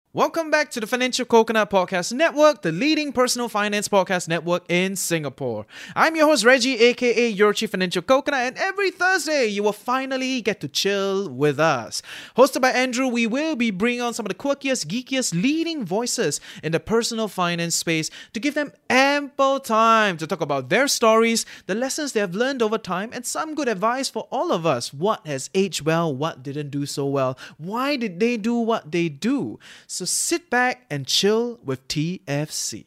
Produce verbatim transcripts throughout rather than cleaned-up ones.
Welcome back to the Financial Coconut Podcast Network, the leading personal finance podcast network in Singapore. I'm your host Reggie, aka your Chief Financial Coconut, and every Thursday you will finally get to chill with us. Hosted by Andrew, we will be bringing on some of the quirkiest, geekiest, leading voices in the personal finance space to give them ample time to talk about their stories, the lessons they have learned over time, and some good advice for all of us. What has aged well, what didn't do so well, why did they do what they do? So sit back and chill with T F C.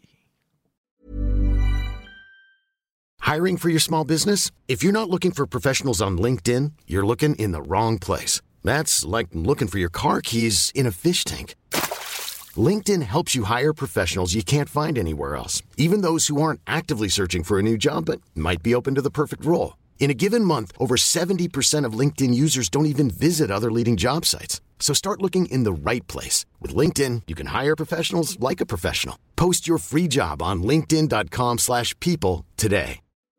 Hiring for your small business? If you're not looking for professionals on LinkedIn, you're looking in the wrong place. That's like looking for your car keys in a fish tank. LinkedIn helps you hire professionals you can't find anywhere else, even those who aren't actively searching for a new job but might be open to the perfect role. In a given month, over seventy percent of LinkedIn users don't even visit other leading job sites. So start looking in the right place. With LinkedIn, you can hire professionals like a professional. Post your free job on linkedin.com slash people today.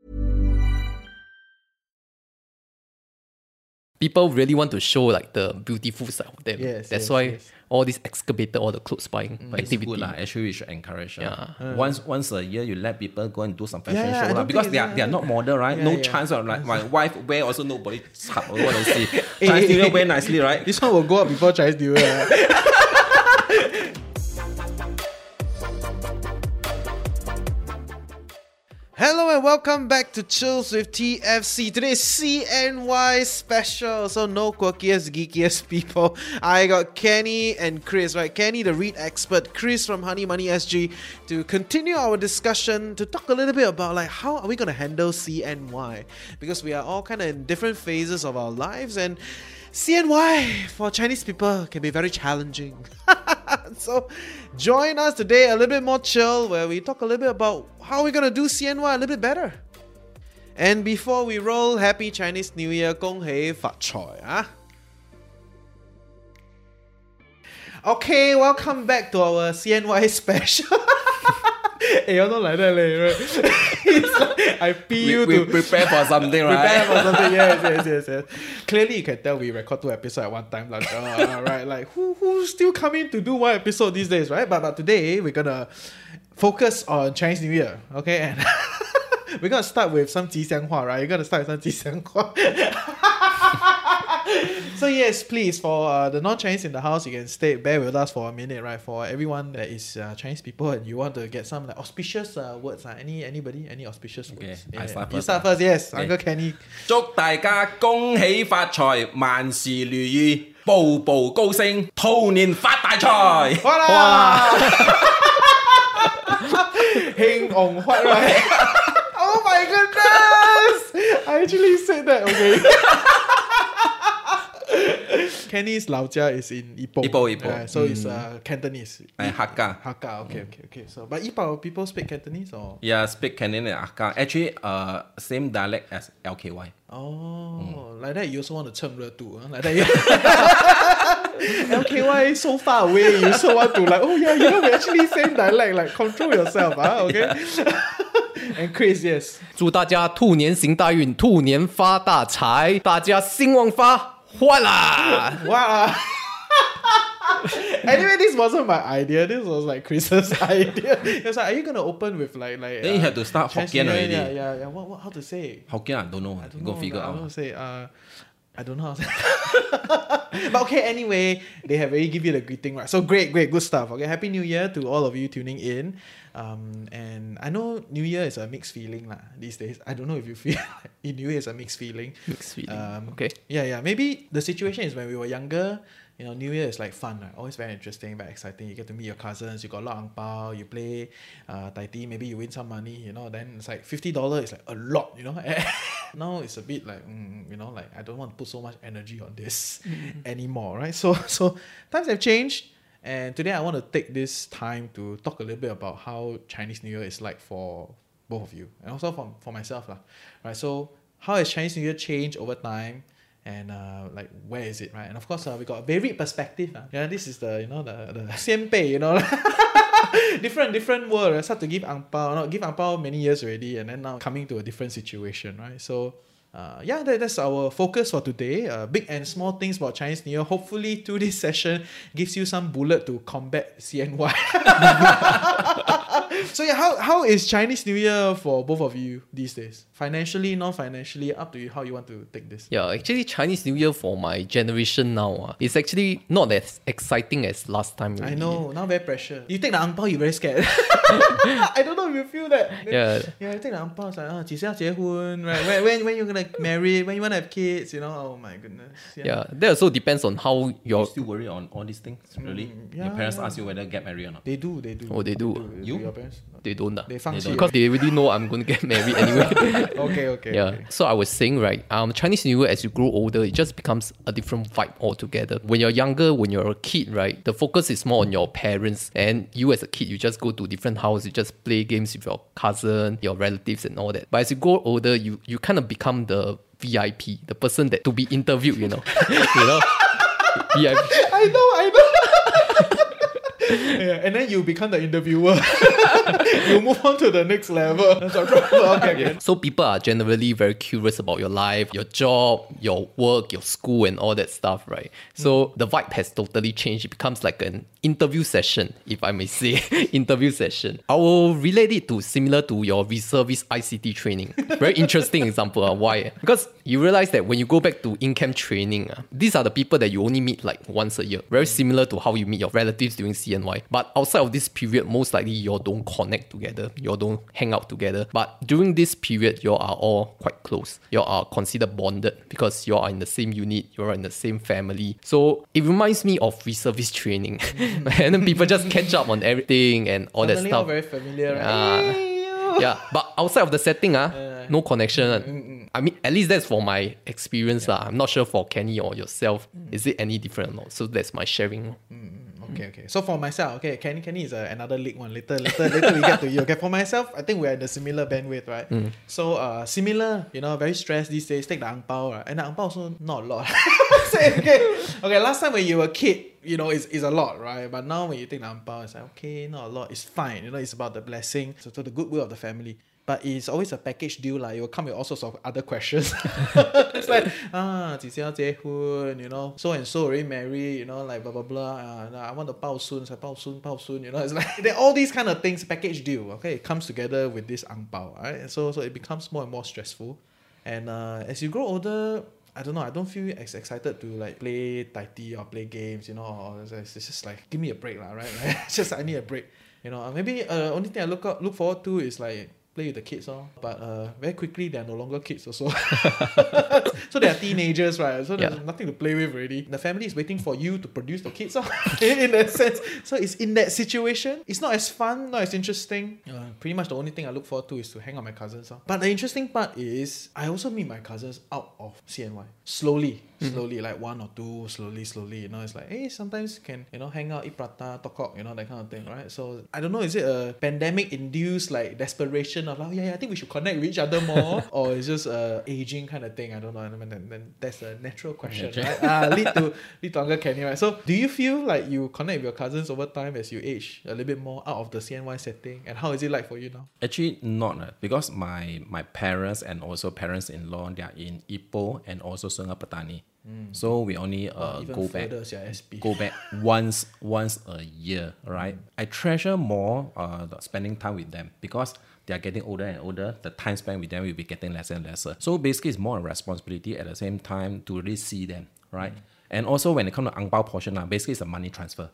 People really want to show like the beautiful side of them. Yes, That's yes, why yes. all this excavator, all the clothes buying It's activity. good lah. Actually, we should encourage. Yeah. Uh. Once once a year, you let people go and do some fashion Yeah, yeah, I show lah. don't Because think they are it's- they are not model, right? Yeah, no yeah. chance of like my wife wear also nobody I want to see. Chinese New Year wear nicely, right? This one will go up before Chinese New Year. Hello and welcome back to Chills with T F C. Today's C N Y special, so no quirkiest, geekiest people. I got Kenny and Chris, right? Kenny, the REIT expert, Chris from Honey Money S G, to continue our discussion, to talk a little bit about like how are we going to handle C N Y, because we are all kind of in different phases of our lives, and C N Y for Chinese people can be very challenging. So join us today a little bit more chill, where we talk a little bit about how we're going to do C N Y a little bit better. And before we roll, Happy Chinese New Year, 恭喜發財啊! Okay, welcome back to our C N Y special. Hey, you're not like that, right? It's like I P you we, to we prepare for something, right? prepare for something. Yes, yes, yes, yes. Clearly, you can tell we record two episodes at one time. Like, uh, right? Like, who who's still coming to do one episode these days, right? But but today we're gonna focus on Chinese New Year, okay? And we're gonna start with some 吉祥话, right? You're gonna start with some 吉祥话. So yes, please, for uh, the non-Chinese in the house, you can stay, bear with us for a minute, right? For everyone that is uh, Chinese people and you want to get some like auspicious uh, words, uh, any anybody, any auspicious Okay, words? I start You first, start ah. first, yes. Okay. Uncle Kenny. 祝大家恭喜發財，萬事如意，步步高升，兔年發大財。 Voila! Heng Ong Huat, right? Oh my goodness! I actually said that, okay. Kenny's 老家 is in Ipoh. Ipoh, Ipoh. Uh, so it's uh, Cantonese. Eh, Hakka. Hakka, okay, okay, okay. So, but Ipoh people speak Cantonese or? Yeah, speak Cantonese and Hakka. Actually, uh, same dialect as L K Y. Oh, like that you also want to 蹭热度, huh? Like that you... L K Y so far away, you also want to like, oh yeah, you know, we actually same dialect, like control yourself, huh? Okay? And Chris, yes. 祝大家兔年行大运，兔年发大财，大家兴旺发欢啦！ Wow. Anyway, this wasn't my idea. This was like Chris's idea. He was like, are you going to open with like... like Then you have to start Chinese Hokkien New Year? already. Yeah, yeah, yeah. What, what, how to say? Hokkien, I don't know. I don't Go know. figure I don't know how out. to say. Uh, I don't know how to say. But okay, anyway, they have already give you the greeting, right? So great, great, good stuff. Okay, Happy New Year to all of you tuning in. Um, and I know New Year is a mixed feeling lah these days. I don't know if you feel like New Year is a mixed feeling. Mixed feeling. Um, Okay. Yeah, yeah. Maybe the situation is when we were younger, you know, New Year is like fun, right? Always very interesting, very exciting. You get to meet your cousins, you got a lot of ang pao, you play uh, Tai Ti, maybe you win some money, you know, then it's like fifty dollars is like a lot, you know. Now it's a bit like, mm, you know, like I don't want to put so much energy on this mm-hmm. anymore, right? So, so times have changed. And today I want to take this time to talk a little bit about how Chinese New Year is like for both of you and also for, for myself, lah. Right? So how has Chinese New Year changed over time? And uh, like where is it, right? And of course uh, we got a varied perspective. Uh. Yeah, this is the you know the the xian bei, you know, different different world. Right? Start to give ang pao, not give ang pao many years already, and then now coming to a different situation, right? So uh, yeah, that, that's our focus for today. Uh, big and small things about Chinese New Year. Hopefully, through this session, gives you some bullet to combat C N Y. So yeah, how, how is Chinese New Year for both of you these days? Financially, non-financially, up to you how you want to take this. Yeah, actually Chinese New Year for my generation now uh, is actually not as exciting as last time. I Really. know, now very pressure. You take the ang pao, you very scared. I don't know if you feel that. Yeah. Yeah, you take the ang pao, it's like, ah, 几时要结婚, right? When, when, when you're gonna marry, when you wanna have kids, you know, oh my goodness. Yeah. Yeah, that also depends on how You your still worry on all these things? Really? yeah, Your parents yeah. ask you whether get married or not? They do, they do. Oh, they do. You? Your parents? they don't uh. They 放弃 because they already know I'm going to get married anyway. Okay, okay. Yeah. okay. So I was saying, right, um, Chinese New Year, as you grow older, it just becomes a different vibe altogether. When you're younger, when you're a kid, right, the focus is more on your parents. And you as a kid, you just go to different houses, you just play games with your cousin, your relatives and all that. But as you grow older, you, you kind of become the V I P, the person that to be interviewed, you know. you know? V I P. I know, I know. Yeah, and then you become the interviewer. You move on to the next level. Okay, okay. So people are generally very curious about your life, your job, your work, your school and all that stuff, right? So the vibe has totally changed. It becomes like an interview session, if I may say. Interview session. I will relate it to similar to your reservist I C T training. Very interesting example. Uh, why? Because you realize that when you go back to in-camp training, uh, these are the people that you only meet like once a year. Very similar to how you meet your relatives during C N Y. But outside of this period, most likely you all don't connect together. You all don't hang out together. But during this period, you all are all quite close. You all are considered bonded because you all are in the same unit. You are in the same family. So it reminds me of reservist training. And then people just catch up on everything and all Suddenly that all stuff. very familiar, right? Ah. Hey, you. Yeah, but outside of the setting, uh, no connection. I mean, at least that's for my experience. Yeah. I'm not sure for Kenny or yourself. Is it any different or not? So that's my sharing. Okay, okay. So for myself, okay, Kenny Kenny is uh, another league one. Later, later, later we get to you. Okay, for myself, I think we're in the similar bandwidth, right? Mm. So uh, similar, you know, very stressed these days. Take the ang pao, right? And the ang pao also not a lot. Say, okay, okay. Last time when you were a kid, you know, it's, it's a lot, right? But now when you take the ang pao, it's like, okay, not a lot. It's fine. You know, it's about the blessing, so to the goodwill of the family. But it's always a package deal, like. It will come with all sorts of other questions. It's like, ah, 几时要结婚, you know, so and so already married, you know, like blah blah blah. Uh, I want to 抱孙, so 抱孙, 抱孙, you know, it's like there all these kind of things, package deal. Okay, it comes together with this ang pao, right? So so it becomes more and more stressful. And uh, as you grow older, I don't know, I don't feel as excited to like play Tai Ti or play games, you know, or it's, it's just like, give me a break, lah, right? Like, it's just I need a break, you know. Maybe uh, only thing I look up, look forward to is like play with the kids, oh. But uh, very quickly they are no longer kids also. So they are teenagers, right? So there's Yeah. nothing to play with already. The family is waiting for you to produce the kids, oh. In that sense. So it's in that situation. It's not as fun, not as interesting. Uh, pretty much the only thing I look forward to is to hang out with my cousins. Oh. But the interesting part is I also meet my cousins out of C N Y. Slowly. Slowly, like one or two, slowly, slowly, you know, it's like, hey, sometimes can, you know, hang out, eat prata, talk cock, you know, that kind of thing, right? So, I don't know, is it a pandemic-induced, like, desperation of, like, yeah, yeah, I think we should connect with each other more, or is just a aging kind of thing, I don't know, I mean, then, then that's a natural question, right? Ah, lead to, lead to Uncle Kenny, right? So, do you feel like you connect with your cousins over time as you age a little bit more out of the C N Y setting, and how is it like for you now? Actually, not uh, because my my parents and also parents-in-law, they are in Ipoh and also Sungai Petani. Mm. So we only uh, Even go back further, sia, S P. go back once once a year, right? Mm. I treasure more uh, the spending time with them because they are getting older and older. The time spent with them will be getting lesser and lesser. So basically, it's more a responsibility at the same time to really see them, right? Mm. And also when it comes to ang pao portion, uh, basically it's a money transfer.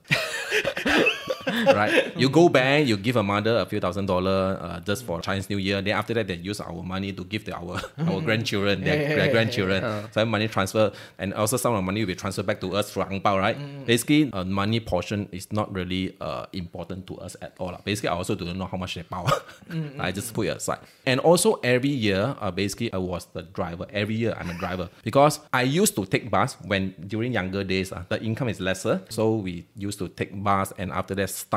Right? You go back, you give a mother a few thousand dollars uh, just for Chinese New Year. Then after that, they use our money to give to our, our grandchildren, their, yeah, their yeah, grandchildren. yeah, yeah. So money transfer, and also some of the money will be transferred back to us through ang pao, right? Mm. Basically, uh, money portion is not really uh, important to us at all. Basically, I also don't know how much they power. Mm-hmm. I just put it aside. And also every year, uh, basically, I was the driver. Every year, I'm a driver because I used to take bus when during younger days, uh, the income is lesser. So we used to take bus, and after that, stuck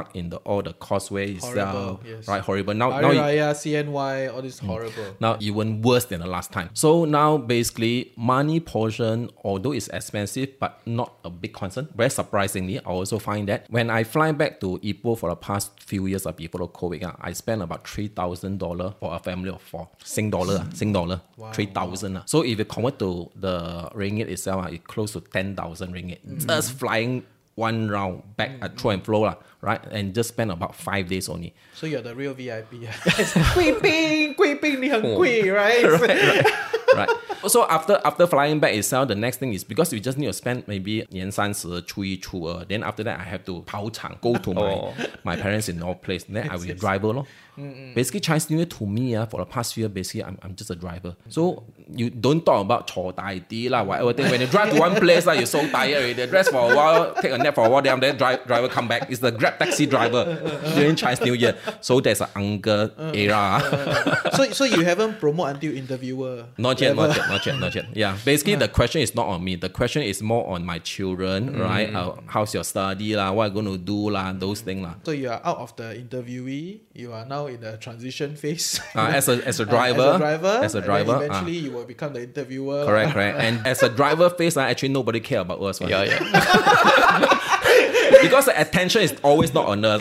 stuck in the all the causeway itself. Horrible, yes. Right, horrible. Now, now Hari you- Raya, C N Y, all this horrible. now even worse than the last time. So now basically money portion, although it's expensive, but not a big concern. Very surprisingly, I also find that when I fly back to Ipoh for the past few years of before the COVID, uh, I spent about three thousand dollars for a family of four. Sing dollar, uh, Sing dollar, three thousand. Uh. So if you convert to the ringgit itself, uh, it's close to ten thousand ringgit. Mm. Just flying one round back mm. at through and flow, lah, right? And just spend about five days only. So you're the real V I P. 贵宾,贵宾你很贵, right? right, right. So after after flying back itself, the next thing is because we just need to spend maybe 年三十, 初一, 初二. Then after that, I have to 跑场, go to my Oh. my parents in all place. Then I will be a driver, lor. Basically, Chinese New Year to me, uh, for the past year, basically, I'm, I'm just a driver. So you don't talk about 坐大啲啦, whatever thing. When you drive to one place, like, you're so tired already. Rest for a while, take a nap for a while, then the drive, driver come back. It's the Grab taxi driver during Chinese New Year. So there's an uncle era. so so you haven't promote until interviewer? Not yet, not yet, not yet, not yet. Yeah, basically the question is not on me. The question is more on my children, right? Uh, how's your study lah? What you going to do lah? Those things lah. So you are out of the interviewee. You are now in the transition phase. Uh, as a as a driver, as a driver, as a and driver. then eventually uh, you will become the interviewer. correct, correct. And as a driver phase, uh, actually nobody care about us. Right? Yeah, yeah. Because the attention is always not on us.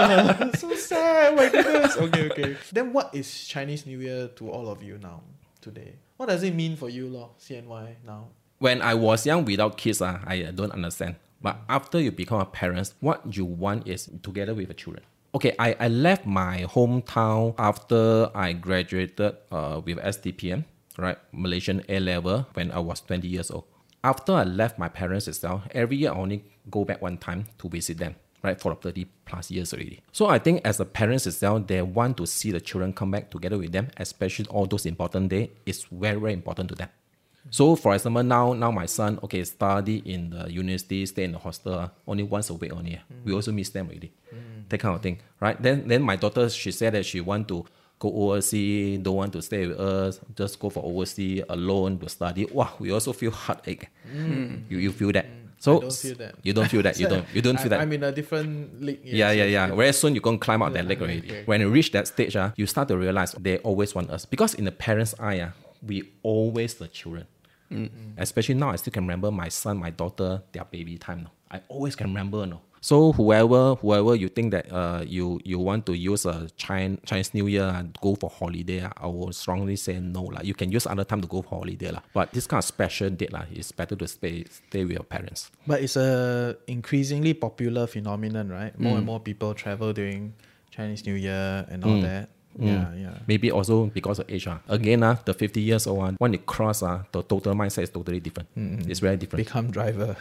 So sad. My goodness. Okay, okay. Then what is Chinese New Year to all of you now today? What does it mean for you, lor? C N Y now. When I was young without kids, uh, I uh, don't understand. But after you become a parent, what you want is together with the children. Okay, I, I left my hometown after I graduated uh, with S T P M, right? Malaysian A-level when I was twenty years old. After I left my parents itself, every year I only go back one time to visit them, right? For thirty plus years already. So I think as a parents itself, they want to see the children come back together with them, especially all those important days. It's very, very important to them. So for example, now now my son, okay, study in the university, stay in the hostel, uh, only once a week only. Mm. We also miss them already. Mm. That kind of thing, right? Then then my daughter, she said that she want to go overseas, don't want to stay with us, just go for overseas alone to study. Wow, we also feel heartache. Mm. You you feel that? So I don't feel that. You don't feel that. You don't you don't feel I, that. I'm in a different league. Yes, Yeah, yeah, yes, yeah. yes. Very soon you're going to climb out that leg already. okay. When you reach that stage, uh, you start to realize they always want us. Because in the parents' eye, uh, we always the children. Mm-hmm. Especially now, I still can remember my son, my daughter, their baby time. No? I always can remember. No? So whoever whoever you think that uh, you, you want to use a Chinese, Chinese New Year and go for holiday, uh, I will strongly say no. La. You can use other time to go for holiday. La. But this kind of special date, la, it's better to stay, stay with your parents. But it's a increasingly popular phenomenon, right? More and more people travel during Chinese New Year and all that. Yeah, yeah. Maybe also because of age. Uh. Again, uh, the fifty years old one, when you cross, uh, the total mindset is totally different. Mm-hmm. It's very different. Become driver.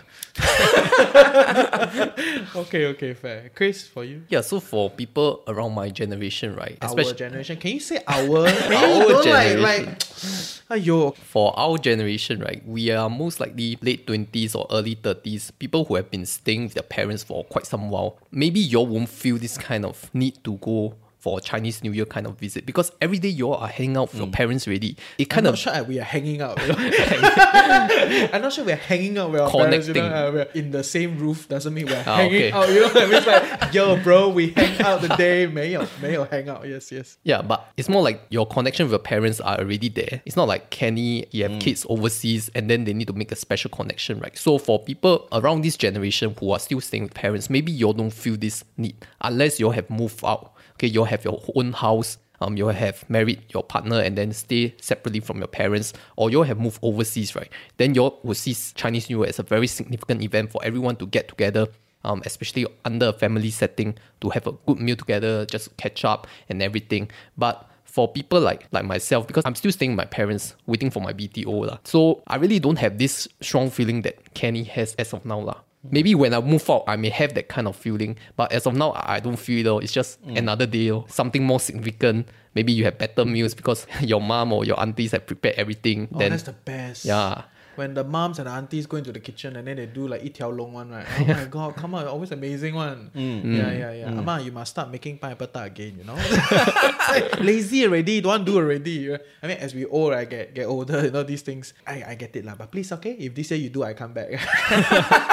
okay, okay, fair. Chris, for you? Yeah, so for people around my generation, right? Our generation. Can you say our? Can you Our don't generation. like, like, aiyo. For our generation, right, we are most likely late twenties or early thirties, people who have been staying with their parents for quite some while. Maybe you all won't feel this kind of need to go for Chinese New Year kind of visit because every day you all are hanging out with your parents already. It kind I'm of not sure we are hanging out. You know? I'm not sure we're hanging out with our parents. You know? Connecting. Uh, we're in the same roof doesn't mean we're Ah, hanging okay. out. You know what I mean? It's like, yo, bro, we hang out today. 没有,没有 hang out. Yes, yes. Yeah, but it's more like your connection with your parents are already there. It's not like Kenny, you have kids overseas and then they need to make a special connection, right? So for people around this generation who are still staying with parents, maybe you don't feel this need unless you have moved out. Okay, you have your own house. Um, you have married your partner and then stay separately from your parents, or you have moved overseas, right? Then you will see Chinese New Year as a very significant event for everyone to get together, um, especially under a family setting, to have a good meal together, just catch up and everything. But for people like like myself, because I'm still staying with my parents, waiting for my B T O, lah. So I really don't have this strong feeling that Kenny has as of now, lah. Maybe when I move out, I may have that kind of feeling. But as of now, I don't feel it. Though. It's just mm. another day. Oh. Something more significant. Maybe you have better meals because your mom or your aunties have prepared everything. Oh, then, that's the best. Yeah. When the moms and the aunties go into the kitchen and then they do like 一条龙 one, right? Oh my god, come on, always amazing one. Mm. Yeah, yeah, yeah. Mm. Ama, you must start making pineapple tart again, you know? Like, lazy already, don't want to do already. I mean, as we old, I get get older, you know, these things. I, I get it lah. But please, okay, if this year you do, I come back.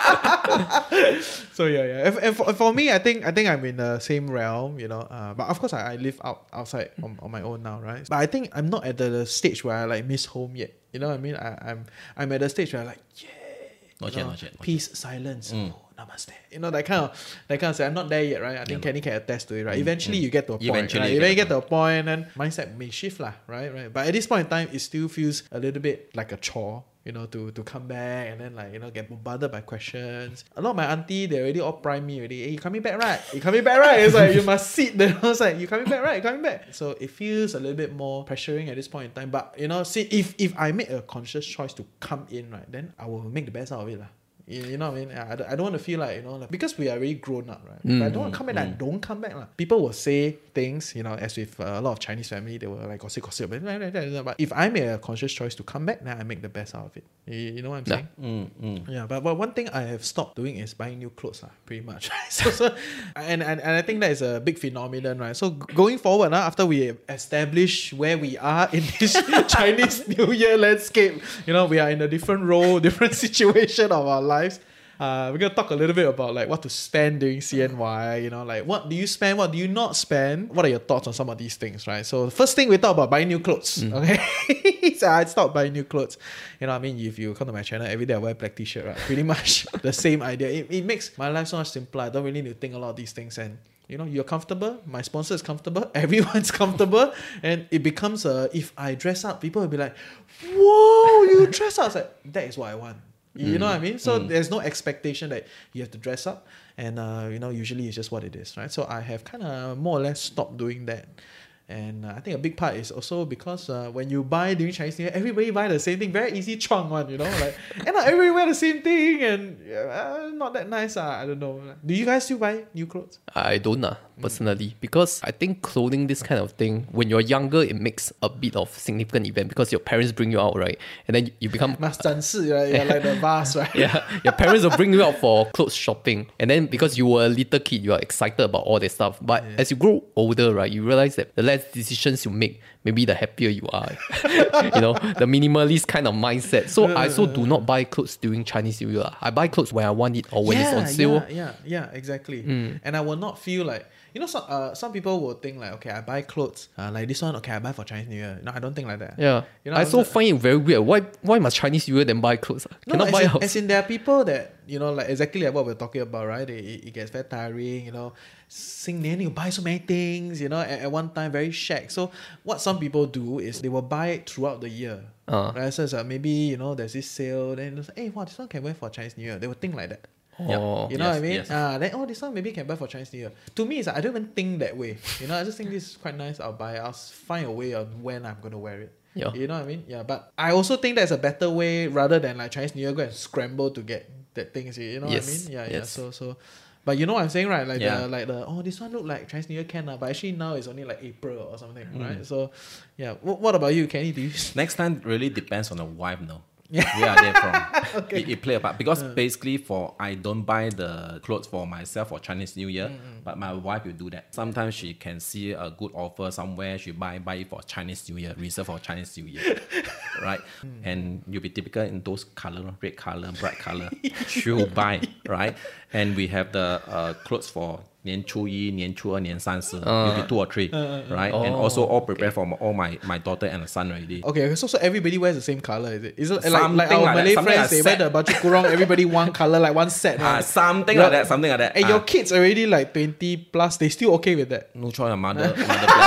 So yeah, yeah. And, and for, for me, I think I think I'm in the same realm, you know. Uh, but of course, I, I live out outside on, on my own now, right? But I think I'm not at the, the stage where I like miss home yet. You know what I mean? I, I'm I'm at the stage where I like yeah, Not you yet, know, not yet, not peace, silence. Oh, namaste. You know that kind of that kind of. I'm not there yet, right? I think Kenny can attest to it, right? Eventually, you get to a point. Eventually right? you Eventually, get you get to a point, and mindset may shift, lah. Right, right. But at this point in time, it still feels a little bit like a chore. You know, to, to come back and then like, you know, get bombarded by questions. A lot of my auntie, they already all prime me already. Hey, you coming back, right? You coming back, right? It's like, you must sit there. I was like, you coming back, right? You coming back? So it feels a little bit more pressuring at this point in time. But, you know, see, if, if I make a conscious choice to come in, right, then I will make the best out of it, lah. You, you know what I mean? I, I don't want to feel like, you know, like, because we are really grown up, right? Mm, If I don't want to come back, mm. I don't come back. La. People will say things, you know, as with uh, a lot of Chinese family, they will like gossip, gossip. But if I make a conscious choice to come back, then I make the best out of it. You, you know what I'm saying? Yeah. Mm, mm. Yeah, but, but one thing I have stopped doing is buying new clothes, lah, pretty much. so, so and, and, and I think that is a big phenomenon, right? So going forward, uh, after we establish where we are in this Chinese New Year landscape, you know, we are in a different role, different situation of our lives. Uh, we're going to talk a little bit about like what to spend during C N Y, you know, like what do you spend, what do you not spend? What are your thoughts on some of these things, right? So the first thing we talk about buying new clothes, mm. okay? So I stopped buying new clothes. You know what I mean? If you come to my channel, every day I wear black t-shirt, right? Pretty much the same idea. It, it makes my life so much simpler. I don't really need to think a lot of these things, and you know, you're comfortable, my sponsor is comfortable, everyone's comfortable, and it becomes a, if I dress up, people will be like, whoa, you dress up. It's like, that is what I want. You mm. know what I mean? So mm. there's no expectation that you have to dress up, and uh, you know, usually it's just what it is, right? So I have kind of more or less stopped doing that. And uh, I think a big part is also because uh, when you buy during Chinese New Year, everybody buy the same thing. Very easy chunk one, you know? Like, and not everybody wear the same thing, and uh, not that nice. Uh, I don't know. Do you guys still buy new clothes? I don't, uh, personally. Because I think clothing, this kind of thing, when you're younger, it makes a bit of significant event because your parents bring you out, right? And then you become... Must 展示, right? You're like the vase, right? Yeah. Your parents will bring you out for clothes shopping. And then because you were a little kid, you are excited about all this stuff. But yeah. as you grow older, right, you realize that the less decisions you make, maybe the happier you are. You know, the minimalist kind of mindset. So I also do not buy clothes during Chinese New Year. I buy clothes when I want it or when yeah, it's on sale. Yeah, yeah, yeah, exactly. Mm. And I will not feel like, you know, some uh, some people will think like, okay, I buy clothes uh, like this one, okay, I buy for Chinese New Year. No, I don't think like that. Yeah, you know, I so find it very weird. Why why must Chinese New Year then buy clothes? No, Cannot as, buy in, house. as in there are people that, you know, like exactly like what we're talking about, right? It, it, it gets very tiring, you know. Sing then you buy so many things, you know, at, at one time, very shack. So what some people do is they will buy it throughout the year. Uh. Right? So it's like maybe, you know, there's this sale, then it's like, hey, wow, this one can wear for Chinese New Year. They will think like that. Oh. You know yes, what I mean? Yes. Ah, then, oh, this one maybe can buy for Chinese New Year. To me, it's like, I don't even think that way. You know, I just think this is quite nice. I'll buy it. I'll find a way on when I'm going to wear it. Yeah. You know what I mean? Yeah, but I also think there's a better way rather than like Chinese New Year go and scramble to get that thing. You know yes. what I mean? Yeah, yes. yeah. So, so, but you know what I'm saying, right? Like yeah. the like the oh, this one look like Chinese New Year can, uh, but actually now it's only like April or something, mm. right? So, yeah. W- what about you, Kenny? Do you? Next time really depends on the wife, no. Yeah. Where are they from? Okay. It, it play a part because uh. basically for I don't buy the clothes for myself for Chinese New Year, mm-hmm. but my wife will do that. Sometimes she can see a good offer somewhere, she buy buy it for Chinese New Year, reserve for Chinese New Year, right? Mm. And you'll be typical in those color, red color, bright color. She'll buy, right? And we have the uh, clothes for 年初一, 年初二, 年三十, uh, maybe two or three, uh, right? Oh, and also all prepared okay. for all my, my daughter and son already. Okay, so so everybody wears the same color, is it? Is it like, like our like Malay that, friends, they wear the baju kurung, everybody one color, like one set, right? Uh, something like that, something like that. And uh, your kids already like twenty plus, they still okay with that? No choice, mother, mother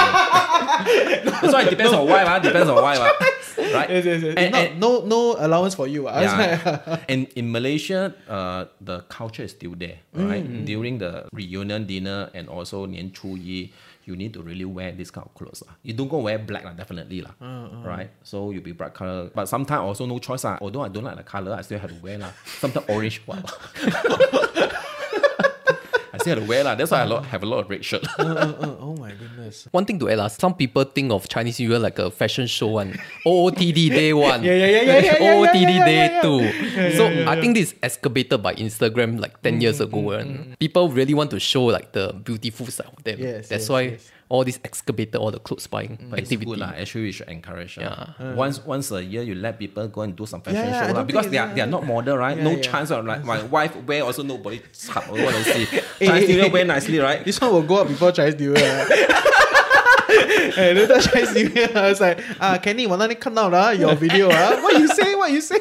plan. That's why it depends on why, uh, depends on why. Uh, right? Yes, yes, yes. And, not, and, no, no allowance for you. Uh. Yeah. And in Malaysia, uh, the culture is still there, right? Mm. During the reunion dinner and also 年初一, you need to really wear this kind of clothes. Uh. You don't go wear black, uh, definitely. Uh, uh. Right? So you'll be bright color. But sometimes also no choice. Uh. Although I don't like the color, I still have to wear. Uh. Sometimes orange. Wow. I still have to wear. Uh. That's why I have a lot of red shirt. uh, uh, uh, oh my goodness. One thing to add, uh, some people think of Chinese New Year like a fashion show one. O O T D day one. yeah, yeah, yeah, yeah, yeah, O O T D yeah, yeah, day yeah, yeah. two. Yeah, so yeah, yeah, I think this is excavated by Instagram like ten mm, years ago. Mm, and mm. people really want to show like the beautiful side of them. Yes, That's yes, why yes. all these excavator, all the clothes buying It's activity. good lah. Actually, we should encourage. Yeah. Uh. Once once a year, you let people go and do some fashion Yeah, yeah, I show lah. don't Because think they are it's- they are not model, right? Yeah, no yeah. chance of like my wife wear also nobody chap or what I see. Chinese New Year wear nicely, right? This one will go up before Chinese New Year. Hey, later Chinese New Year, I was like, ah, Kenny, 我那里看到了 your video, ah. What you say? What you say?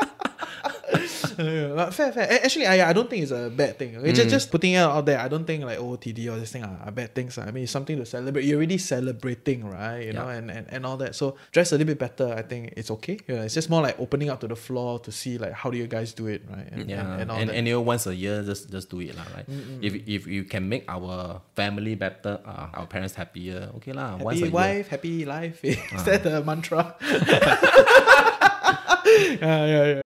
Yeah, but fair, fair. A- Actually, I, I don't think it's a bad thing. Okay? Just, just putting it out there, I don't think like O O T D or this thing are, are bad things. I mean, it's something to celebrate. You're already celebrating, right? You know, Yeah. and, and, and all that. So dress a little bit better. I think it's okay. Yeah, it's just more like opening up to the floor to see like how do you guys do it, right? And, Yeah, and, and all and that. anyway, once a year, just just do it lah, right? If if you can make our family better, uh, our parents happier, okay lah. Once a Happy year. wife, happy life. Is that the mantra? yeah, yeah, yeah.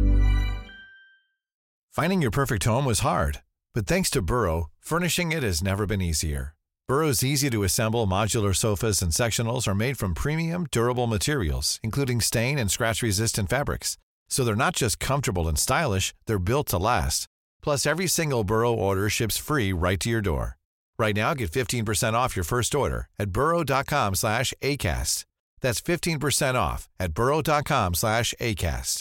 Finding your perfect home was hard, but thanks to Burrow, furnishing it has never been easier. Burrow's easy-to-assemble modular sofas and sectionals are made from premium, durable materials, including stain and scratch-resistant fabrics. So they're not just comfortable and stylish, they're built to last. Plus, every single Burrow order ships free right to your door. Right now, get fifteen percent off your first order at burrow.com slash ACAST. That's fifteen percent off at burrow.com slash ACAST.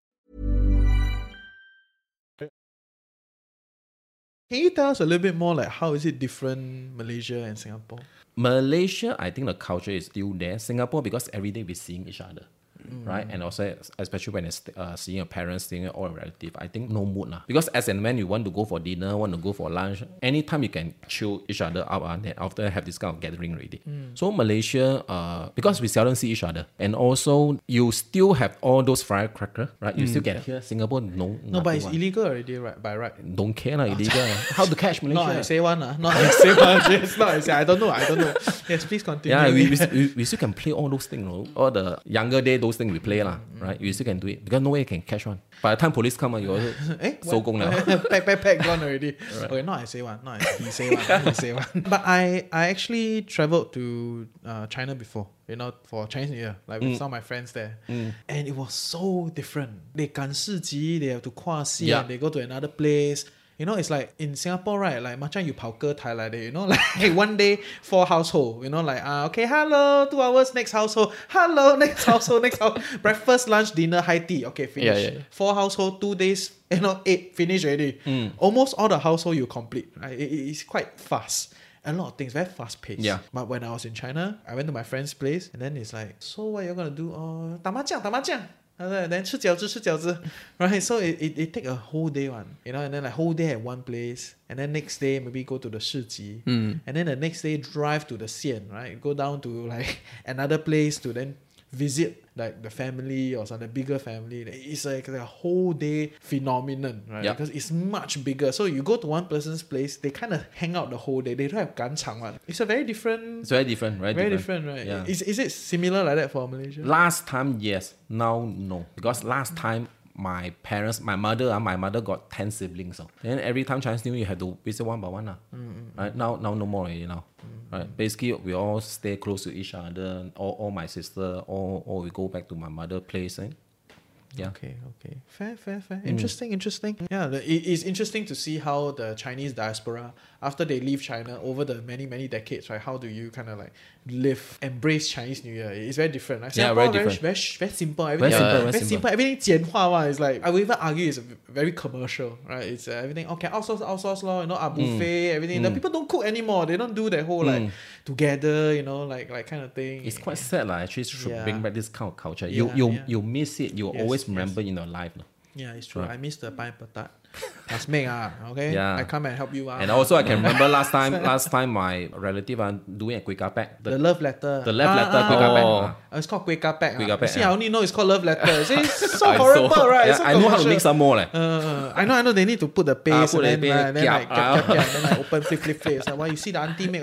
Can you tell us a little bit more like how is it different Malaysia and Singapore? Malaysia, I think the culture is still there. Singapore, because every day we're seeing each other, right? And also, especially when it's uh, seeing your parents, seeing all your relative, I think no mood lah. Because as and when you want to go for dinner, want to go for lunch, anytime you can chill each other out and then after have this kind of gathering already. So Malaysia, uh, because we seldom see each other, and also you still have all those firecracker, right? You still get here. Singapore, no. No, but it's nothing, illegal already, right? By right. one. Don't care lah, illegal. How to catch Malaysia? Not I say one, uh. Not I say one. Yes, not I say. I don't know. I don't know. Yes, please continue. Yeah, we, we, we, we still can play all those things, no? All the younger day, those things we play, lah, right? We still can do it because no way you can catch one. By the time police come, uh, you also Eh, so gong now. pack, pack, pack, gone already. Okay, not I say one. Not I, he say one. He say one. But I, I actually traveled to uh, China before, you know, for Chinese New Year, like with some of my friends there. And it was so different. They 赶市集, they have to 跨县, Yeah. they go to another place. You know, it's like in Singapore, right? Like, macam you 跑歌台 like that, you know, like one day, four household, you know, like, uh, okay, hello, two hours, next household, hello, next household, next house, breakfast, lunch, dinner, high tea, okay, finish. Yeah, yeah. Four household, two days, you know, eight, finish already. Almost all the household you complete, right? It, it- it's quite fast. A lot of things, very fast paced. Yeah. But when I was in China, I went to my friend's place, and then it's like, so what you're gonna do? Oh, 打麻将, 打麻将. And then 吃饺子, 吃饺子. Right? So it, it, it take a whole day one, you know, and then like whole day at one place, and then next day maybe go to the 市集, and then the next day drive to the 县, right? Go down to like another place to then visit like the family or some the bigger family. It's like a whole day phenomenon, right? Yeah. Because it's much bigger. So you go to one person's place, they kind of hang out the whole day. They don't have 赶场 one. It's a very different, It's very different, very, very different. different, right? Yeah. Is is it similar like that for Malaysia? Last time, yes. Now, no. Because last time, my parents, my mother, uh, my mother got ten siblings. Uh. Then every time Chinese New Year, you have to visit one by one. Uh. Right? Now, now no more already now. Right? Basically, we all stay close to each other. All, all my sister, all, all we go back to my mother place. Eh? Yeah. Okay, okay. Fair, fair, fair. Interesting, interesting. Yeah, the, it, it's interesting to see how the Chinese diaspora, after they leave China over the many, many decades, right? How do you kind of like live, embrace Chinese New Year? It's very different. Like, Yeah, Singapore, very different. Very, very, very simple. Everything, simple, very, very simple. simple. Everything 简化 one. It's like, I would even argue it's very commercial, right? It's uh, everything, okay, outsource, outsource law, you know, a buffet, everything. The people don't cook anymore. They don't do that whole like together, you know, like like kind of thing. It's quite sad, lah. Actually, should Yeah. bring back this kind of culture. You Yeah, you yeah. you miss it. You Yes, always yes. remember in your life. lah. Yeah, it's true. I miss the pineapple tart. Must make ah, okay? Yeah. I come and help you ah. And also, I can remember last time, last time my relative are doing a quick pack. The love letter. The love letter ah, quick ah, pack. Oh. ah. ah. It's called Kweka Pack. Kweka ah. Pack, See, yeah. I only know it's called love letter. See, it's so I horrible, saw. right? Yeah, So I know how to commercial. make some more. Leh. Uh, I know, I know. They need to put the paste put the and then, paste, uh, then kiap, like, ah. kiap, kiap, kiap, and then like open, flip, flip, flip. It's like, why you see the auntie make?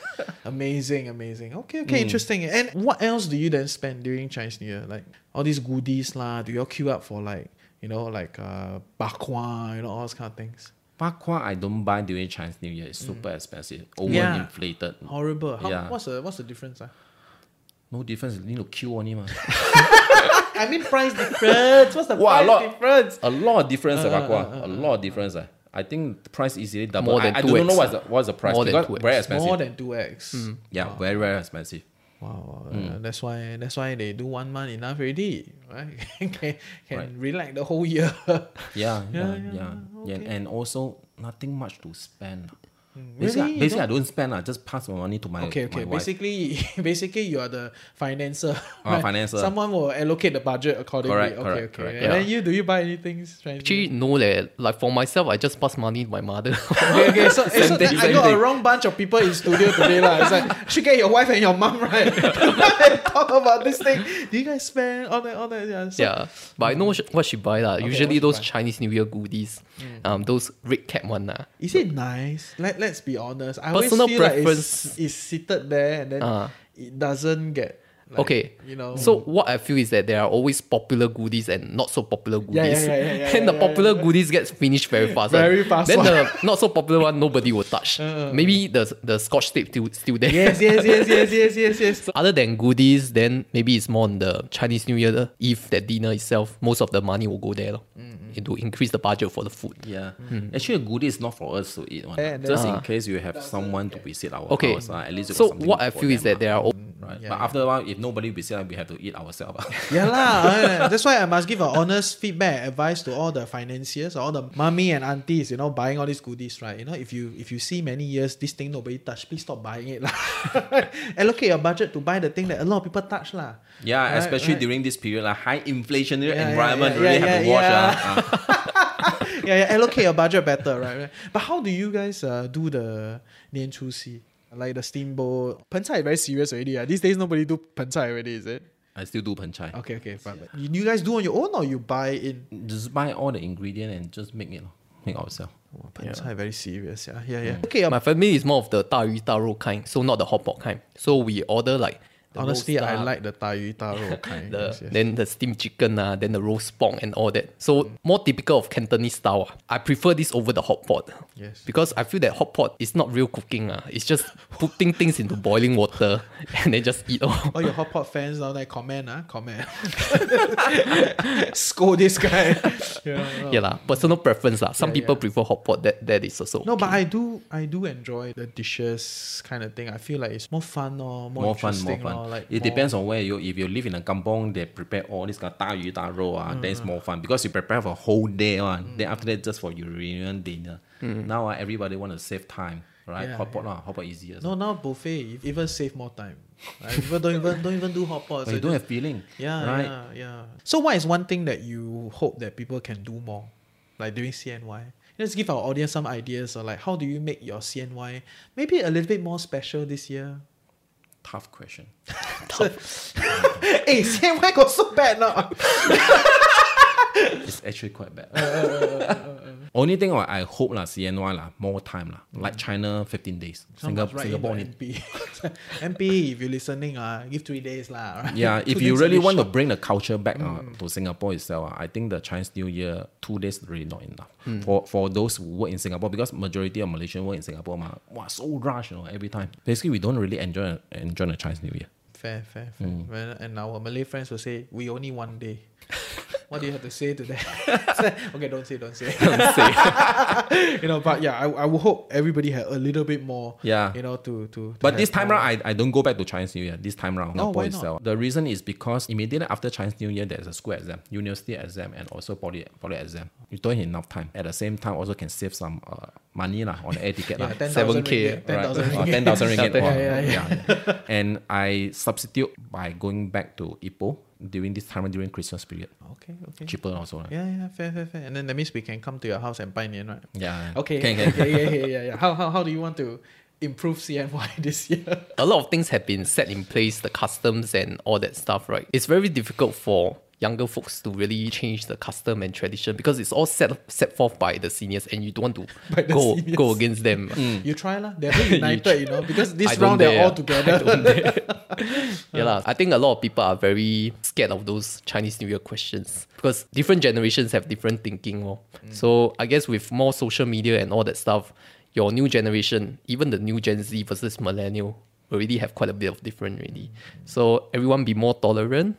Amazing, amazing. Okay, okay, interesting. And what else do you then spend during Chinese New Year? Like all these goodies lah. Do you all queue up for like, you know, like uh, bakwa, you know, all those kind of things? Bak kwa I don't buy during Chinese New Year. It's super expensive, over Yeah. inflated. Horrible. How, Yeah. What's the what's the difference? Ah? No difference. You need to queue only ma. I mean price difference. What's the Wow, a price lot. difference? A lot of difference, uh, bak kwa. A lot of difference. Uh. I think the price easily double. More than I, I two don't know X, what's the, what's the price more than because two X. very expensive. More than two x. yeah, very very expensive. Wow, uh, that's why that's why they do one month enough already, right? can can Right. relax the whole year. Yeah, yeah, Yeah, yeah. yeah, yeah. okay. And also nothing much to spend. Really? Basically, You basically I don't- don't spend. I just pass my money to my, Okay, okay. my wife. Basically, basically you are the financer. Ah, financer. Someone will allocate the budget accordingly. Correct, okay, correct, okay. correct. And Yeah. then you, do you buy anything? Actually, no, leh. Like for myself, I just pass money to my mother. Okay, okay. So, eh, so thing, then I same got thing. a wrong bunch of people in studio today, lah. It's like should get your wife and your mom, right? Talk about this thing. Do you guys spend all that, all that? Yeah. So, Yeah, but I know what she, what she buy lah. Usually what she those buy? Chinese New Year goodies, um, those red cap one lah. Is it nice? Let Let's be honest. I always Personal feel preference. like it's, it's seated there and then Ah. it doesn't get. Like, Okay, You know. So what I feel is that there are always popular goodies and not so popular goodies. Yeah, yeah, yeah, yeah, yeah, and the yeah, popular yeah. goodies gets finished very fast. Very one. fast Then one. the not so popular one nobody will touch. Maybe the the Scotch tape still still there. yes, yes, yes, yes, yes, yes, yes. Other than goodies, then maybe it's more on the Chinese New Year Eve, that dinner itself. Most of the money will go there lor, to increase the budget for the food. Yeah, actually, a goodie is not for us to eat. One. Eh, Just in Ah. case you have someone to visit our Okay, house, uh, at least you got so something what I for feel is them, that there are. uh, right. Yeah, but yeah. after a while, if nobody visit, we have to eat ourselves. Yeah lah. That's why I must give an honest feedback, advice to all the financiers, all the mummy and aunties, you know, buying all these goodies, right? You know, if you if you see many years this thing nobody touch, please stop buying it lah. Allocate your budget to buy the thing that a lot of people touch lah. Yeah, Right, especially right. during this period, like high inflationary Yeah, yeah, environment, yeah, really yeah, have to yeah, watch. yeah. Uh, uh. yeah, yeah, allocate your budget better, right? right? But how do you guys uh, do the Nian Chu Si? Like the steamboat. Pen Chai is very serious already. Uh. These days nobody do Pen Chai already, is it? I still do pen chai. Okay, okay. But, but you, you guys do on your own or you buy in? Just buy all the ingredient and just make it, lor. Make ourselves. Oh, Pen Chai very serious, yeah, yeah, yeah. Okay, um, My family is more of the 大鱼大肉 kind, so not the hot pot kind. So we order like the honestly, roast I duck, like the 大鱼大肉 kind. the yes, yes. then the steamed chicken ah, then the roast pork and all that. So more typical of Cantonese style. ah. I prefer this over the hot pot. Yes. Because I feel that hot pot is not real cooking. ah. It's just putting things into boiling water and then just eat. Oh. All your hot pot fans down there, comment, ah, comment. Scold this guy. yeah, no. Yeah lah, personal preference lah. Some Yeah, people yeah. prefer hot pot. That that is also No, okay. but I do, I do enjoy the dishes kind of thing. I feel like it's more fun or more, More fun, more interesting. fun. Or like it more- depends on where you. If you live in a kampong, they prepare all this kind of 大鱼大肉 ah. Then it's more fun because you prepare for a whole day one. Then after that, just for your reunion dinner. Now ah, everybody want to save time, right? Yeah, hot pot lah, hot pot easier. No, now buffet you even save more time. Right? People don't even don't even do hot pots. But you They don't just- have feeling, Yeah, right? yeah, yeah. So what is one thing that you hope that people can do more, like during C N Y? Let's give our audience some ideas or like how do you make your C N Y maybe a little bit more special this year? Tough question. Hey, C N Y got so bad now. It's actually quite bad. Only thing what I hope lah, C N Y lah, more time lah. Like China, fifteen days. Singa- Singapore need. M P. M P, if you're listening, uh, give three days lah. Right? Yeah, Two if you days really a bit want to short. bring the culture back uh, to Singapore itself, uh, I think the Chinese New Year two days really not enough for for those who work in Singapore because majority of Malaysian work in Singapore, ma, wow, so rush, you know, every time. Basically, we don't really enjoy enjoy the Chinese New Year. Fair, fair, fair. Well, and our Malay friends will say, we only one day. What do you have to say to that? Okay, don't say, don't say. you know, but yeah, I, I would hope everybody had a little bit more, Yeah. you know, to... to, to But have this time more. round, I, I don't go back to Chinese New Year. This time round, Oh, Singapore why not? itself. The reason is because immediately after Chinese New Year, there's a school exam, university exam, and also poly, poly exam. You don't have enough time. At the same time, also can save some uh, money lah on the air ticket. Yeah, lah. ten seven thousand K, ringgit. ten Right. thousand Uh, ringgit. ten thousand ringgit. Yeah, Wow. yeah, yeah. Yeah. And I substitute by going back to Ipoh during this time during Christmas period. Okay, okay. Cheaper also. lah. Yeah, yeah, fair, fair, fair. And then that means we can come to your house and buy nian, right? Yeah. Okay, Can, can. okay, yeah, yeah, yeah, yeah. How, how, how do you want to improve C N Y this year? A lot of things have been set in place, the customs and all that stuff, right? It's very difficult for younger folks to really change the custom and tradition because it's all set set forth by the seniors and you don't want to By the go seniors. go against them. You try lah. They're very united, you know, because this I don't round they're dare. all together. Yeah, lah. I think a lot of people are very scared of those Chinese New Year questions because different generations have different thinking. Oh. So I guess with more social media and all that stuff, your new generation, even the new Gen Z versus millennial, already have quite a bit of different already. So everyone be more tolerant.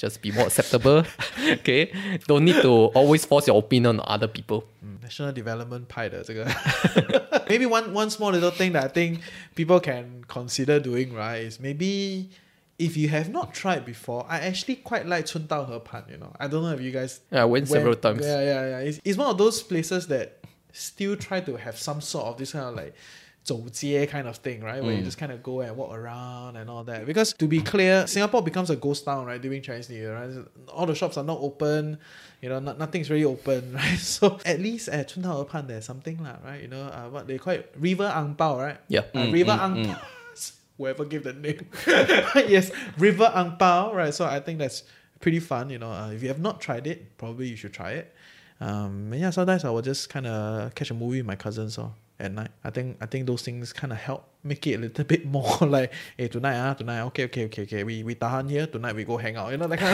Just be more acceptable. Okay, don't need to always force your opinion on other people. National development 派的这个 maybe one one small little thing that I think people can consider doing, right, is maybe if you have not tried before, I actually quite like 春到河畔, you know. I don't know if you guys Yeah, I went several times. Yeah, yeah, yeah. It's, it's one of those places that still try to have some sort of this kind of like 走街 kind of thing, right? Where you just kind of go and walk around and all that. Because to be clear, Singapore becomes a ghost town, right, during Chinese New Year, right? All the shops are not open, you know, not, nothing's really open, right? So at least at 春到河畔 there's something lah, right? You know, uh, what they call it, River Ang Pao, right? Yeah. Uh, River Ang Pao. Whoever gave the name. Yes, River Ang Pao, right? So I think that's pretty fun, you know. Uh, if you have not tried it, probably you should try it. Um, and yeah, sometimes I will just kind of catch a movie with my cousins or at night. I think I think those things kind of help make it a little bit more like, hey, tonight, ah, tonight, okay, okay, okay, okay, we we tahan here, tonight we go hang out, you know, that kind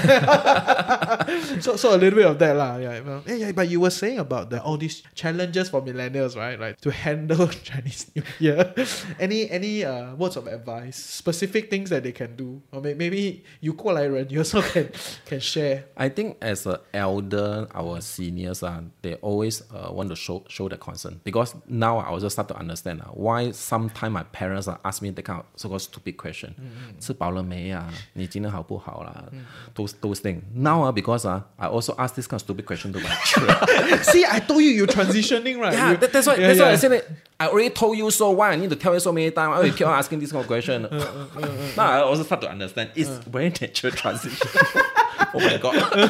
of so so a little bit of that lah. Yeah, well, yeah, yeah, but you were saying about the all these challenges for millennials, right? Like to handle Chinese New Year. any any uh words of advice, specific things that they can do, or may, maybe you 过来人, you also can can share. I think as an elder, our seniors, uh, they always uh, want to show show the concern, because now I also start to understand uh, why sometimes my parents uh, ask me that kind of so-called stupid question. 吃饱了没啊？你今天好不好啦？ Those those things. Now uh, because uh, I also ask this kind of stupid question to my children. See, I told you you're transitioning, right? Yeah, You- that, that's why. yeah, that's yeah. why I said that. I already told you so. Why I need to tell you so many times? Why you keep on asking this kind of question? Now I also start to understand. It's very natural transition. Oh my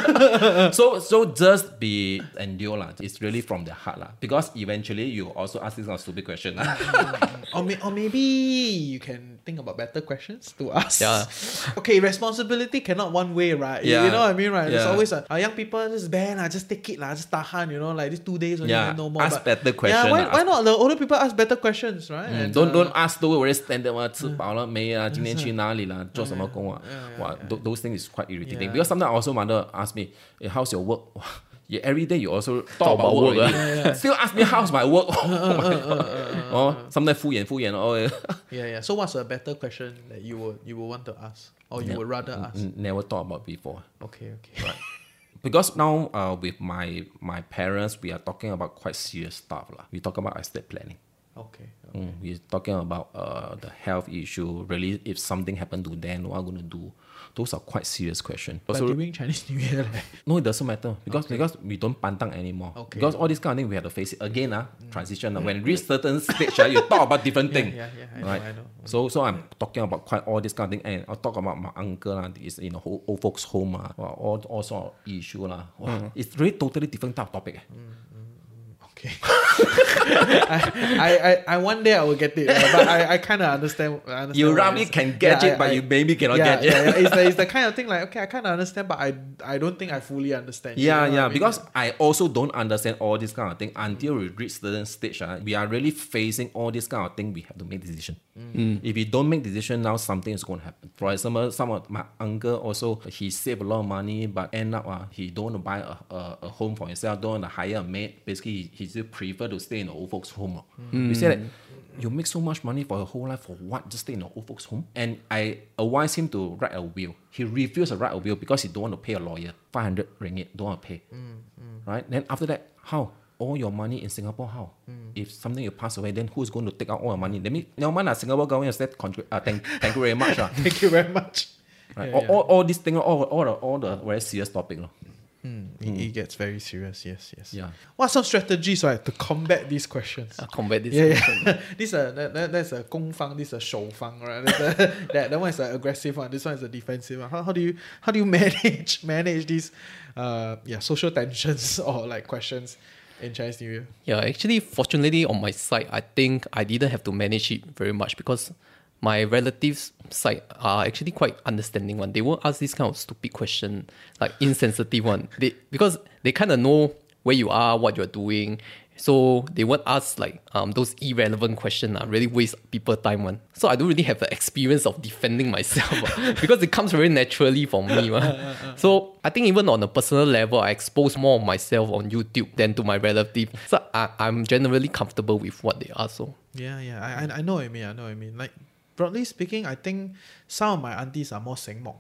god. so so just be endure lah. It's really from the heart lah. Because eventually you also ask this kind of stupid question lah. Or, may, or maybe you can think about better questions to ask. Yeah. Okay, responsibility cannot one way, right? You- You Yeah. know what I mean, right? There's Yeah. always a, uh, young people just ban, lah, just take it, lah, just tahan, you know, like these two days only, Yeah, no more. ask But- better Yeah, question, why, lah, why ask- not the older people ask better questions, right? And, don't uh, don't ask those very standard one. 吃饱了没啊？今天去哪里啦？做什么工啊？哇，those those things is quite irritating. Yeah. Because sometimes also mother ask me, hey, how's your work? Wow, yeah, every day you also talk, Talk about, about work. work, already. Still ask me how's my work. Oh my god. Oh, sometimes 敷衍敷衍 oh. Yeah, yeah. So what's a better question that you would you would want to ask, or you would rather ask? N- Never thought about before. Okay, okay. Because now uh, with my my parents, we are talking about quite serious stuff lah. We talk about estate planning. Okay. Mm, we're talking about uh, the health issue. Really, if something happened to them, what are going to do? Those are quite serious questions. But Also, during Chinese New Year, like, no, it doesn't matter because because we don't pantang anymore. Okay. Because all this kind of thing we have to face it again. Uh, transition. Uh, when reach certain stage, uh, you talk about different thing. yeah, yeah, I know, right? I know. So so I'm talking about quite all this kind of thing, and I'll talk about my uncle. Uh, is in a whole old folks home. Uh, all all sort of issue. Uh. Wow, It's really totally different type of topic. Eh. okay. I, I, I one day I will get it, uh, but I, I kind of understand, I understand. You what roughly it's- can get Yeah, it, but I- you maybe cannot yeah, get it. yeah, yeah. It's, the, it's the kind of thing like, okay, I kind of understand, but I, I don't think I fully understand. You Yeah, know what yeah. I mean? Because I also don't understand all this kind of thing until we reach certain stage. Uh, we are really facing all this kind of thing. We have to make decision. If we don't make decision now, something is going to happen. For example, some of my uncle also he saved a lot of money, but end up uh, he don't want to buy a, a, a home for himself. Don't want to hire a maid. Basically, he, he still prefer to stay in the old folks' home. We say that you make so much money for your whole life for what? Just stay in the old folks' home. And I advise him to write a will. He refused to write a will because he don't want to pay a lawyer. five hundred ringgit, don't want to pay. Right? Then after that, how? All your money in Singapore, how? If something you pass away, then who's going to take out all your money? That means, no man, Singapore government said, "Contri- uh, thank, thank you very much. Uh. Thank you very much. Right? Yeah, all, yeah. all, all these things, all, all, the, all the very serious topic. No? It, it gets very serious, yes, yes. Yeah. What are some strategies, right, to combat these questions? Uh, combat this. Yeah, yeah. this uh, that, that, that's a 攻方, this is a 守方, right? That's a, that, that one is an aggressive one. This one is a defensive one. How, how do you how do you manage manage these uh yeah social tensions or like questions in Chinese New Year? Yeah, actually, fortunately, on my side, I think I didn't have to manage it very much because my relatives' side are actually quite understanding one. They won't ask this kind of stupid question, like insensitive one. They because they kind of know where you are, what you're doing. So they won't ask like um those irrelevant questions. Uh, really waste people time one. So I don't really have the experience of defending myself uh, because it comes very naturally for me. Uh. So I think even on a personal level, I expose more of myself on YouTube than to my relative. So I, I'm generally comfortable with what they ask. So Yeah, yeah. I, I I know what you mean. I know what you mean. Like broadly speaking, I think some of my aunties are more 醒目 lah.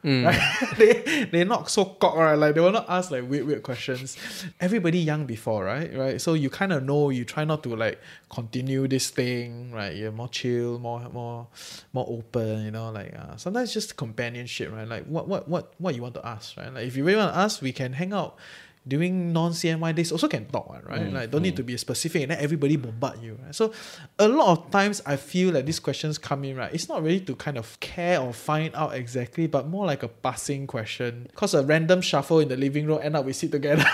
Right? they they're not so cock, right? Like they will not ask like weird weird questions. Everybody young before, right? Right. So you kind of know, you try not to like continue this thing, right? You're more chill, more more more open, you know, like uh, sometimes just companionship, right? Like what what what what you want to ask, right? Like if you really want to ask, we can hang out. During non-C N Y days also can talk, right? Mm, like don't mm. need to be specific and then everybody bombard you, right? So a lot of times I feel like these questions come in, right? It's not really to kind of care or find out exactly, but more like a passing question. Cause a random shuffle in the living room, end up we sit together.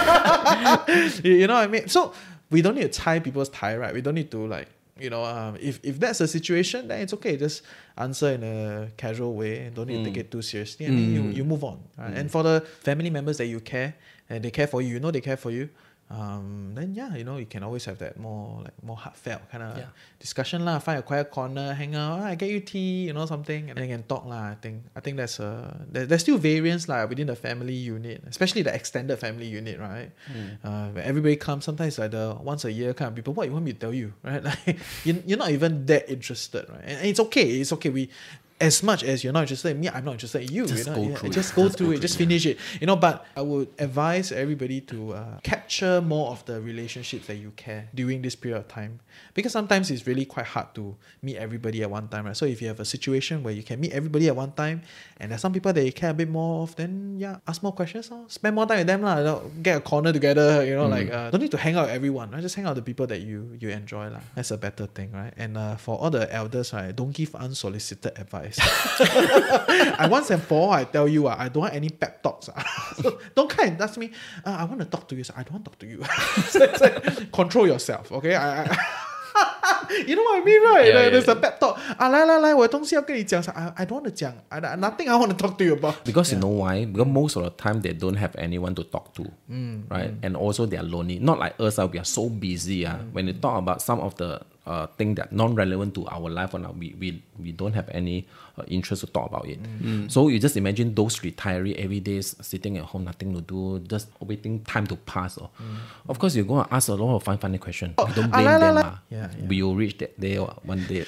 You know what I mean? So we don't need to tie people's tie, right? We don't need to like, you know, um, if, if that's a situation, then it's okay. Just answer in a casual way. Don't need mm. to take it too seriously. And mm. then you, you move on. Right? Mm. And for the family members that you care, and they care for you, you know they care for you, um, then yeah, you know, you can always have that more like more heartfelt kind of yeah. discussion lah. Find a quiet corner, hang out, oh, I get you tea, you know, something, and then you can talk lah. I think I think that's a there, there's still variance lah within the family unit, especially the extended family unit, right? Mm. Uh, where everybody comes, sometimes like the once a year kind of people. What you want me to tell you, right? Like you, you're not even that interested, right? And it's okay. It's okay. We. As much as you're not interested in me, I'm not interested in you. Just you know? go yeah, through just it. go Just through go it. through Just it. finish it. You know, but I would advise everybody to uh, capture more of the relationships that you care during this period of time, because sometimes it's really quite hard to meet everybody at one time, right? So if you have a situation where you can meet everybody at one time, and there's some people that you care a bit more of, then yeah, ask more questions. Or spend more time with them, lah. You know, get a corner together. You know, mm. like uh, don't need to hang out with everyone. Right? Just hang out with the people that you you enjoy, lah. That's a better thing, right? And uh, for all the elders, right, don't give unsolicited advice. I once and for all, I tell you, uh, I don't want any pep talks. Uh. So don't come and ask me, uh, I want to talk to you. So I don't want to talk to you. So it's like, control yourself, okay? I, I You know what I mean, right? Yeah, like, yeah, there's yeah. a pep talk. Ah, 来来来，我有东西要跟你讲。I I don't want to 讲. I, nothing I want to talk to you about. Because yeah. you know why? Because most of the time they don't have anyone to talk to, mm, right? Mm. And also they are lonely. Not like us, uh, we are so busy. Uh, mm. When you talk about some of the uh, things that non-relevant to our life, uh, we, we, we don't have any uh, interest to talk about it. Mm. So you just imagine those retirees every day sitting at home, nothing to do, just waiting time to pass. Or. Mm. Of course, you're going to ask a lot of fun, funny questions. Oh, you don't blame ah, la, them. la, Uh. yeah, yeah. We will reach that day one day.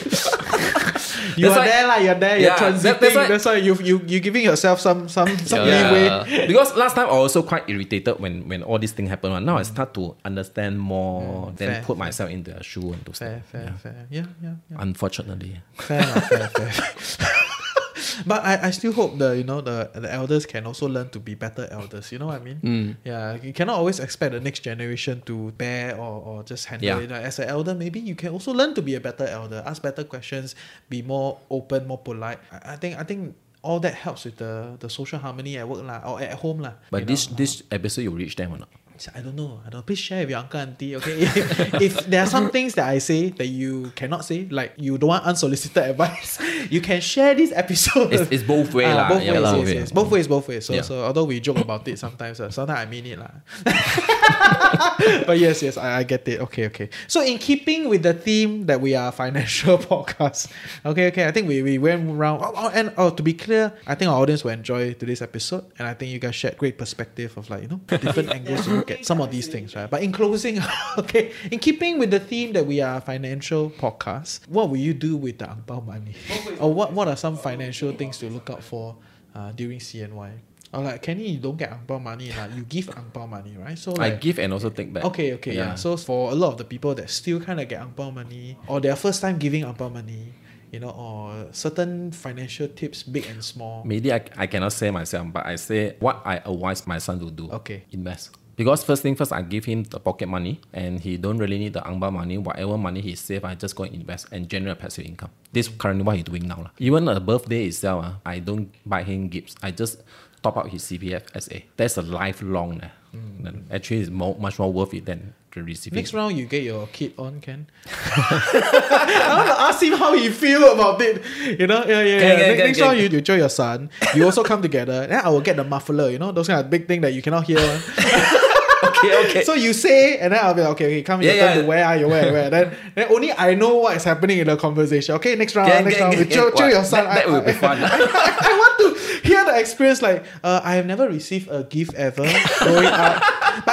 You That's are why, there, like, you're there, you're yeah, transiting. that, that's why, that's why you you you're giving yourself some some some Yeah. leeway. Because last time I was also quite irritated when, when all these things happen. Now mm. I start to understand more, Mm, then fair, put fair. myself in their shoe and those Fair, stuff. fair, yeah. fair. Yeah, yeah, yeah. Unfortunately. Fair, enough, fair, fair. But I, I still hope the you know the the elders can also learn to be better elders. You know what I mean? Mm. Yeah, you cannot always expect the next generation to bear or, or just handle Yeah. it. Like, as an elder, maybe you can also learn to be a better elder, ask better questions, be more open, more polite. I, I think I think all that helps with the, the social harmony at work lah, or at home lah. But you this know? this episode you reach them or not? I don't know. I don't know. Please share with your uncle, auntie, okay? If, if there are some things that I say that you cannot say, like you don't want unsolicited advice, you can share this episode. It's, it's both ways. Ah, lah. both Yeah, ways, lah, yes, both yes. ways. Both ways, both ways. So, Yeah. so although we joke about it sometimes, uh, sometimes I mean it lah. But yes, yes, I, I get it. Okay, okay. So in keeping with the theme that we are a financial podcast, okay, okay, I think we, we went around. Oh, oh, and oh, to be clear, I think our audience will enjoy today's episode, and I think you guys shared great perspective of like you know different angles to look at some of these things, right? But in closing, okay, in keeping with the theme that we are a financial podcast, what will you do with the ang pao money? Or what what are some financial things to look out for uh, during C N Y? Or like Kenny, you don't get ang pao money, like you give ang pao money, right? So I like, give and also take back. okay, okay, yeah. Yeah. So for a lot of the people that still kind of get ang pao money, or their first time giving ang pao money, you know, or certain financial tips, big and small. Maybe I, I cannot say myself, but I say what I advise my son to do. Okay. Invest. Because first thing first, I give him the pocket money and he don't really need the ang bao money. Whatever money he save, I just go and invest and generate passive income. This is currently what he's doing now. Even a birthday itself, uh, I don't buy him gifts. I just top up his C P F S A. That's a lifelong. Uh. Mm. Actually, it's more, much more worth it than the receiving. Next round, you get your kid on, Ken. I want to ask him how he feel about it. You know, yeah, yeah, yeah. Can, can, next can, next can. round, you, you join your son. You also come together. Then I will get the muffler. You know, those kind of big thing that you cannot hear. okay, okay. So you say, and then I'll be like, okay, okay, come Yeah, your turn yeah. to where are you, where, where. Then, then only I know what is happening in the conversation. Okay, next round, Can, next can, round. can, You chill, can. chill What? your son. That, that I, will be I, fun. I, I want to hear the experience. Like, uh, I have never received a gift ever growing up. But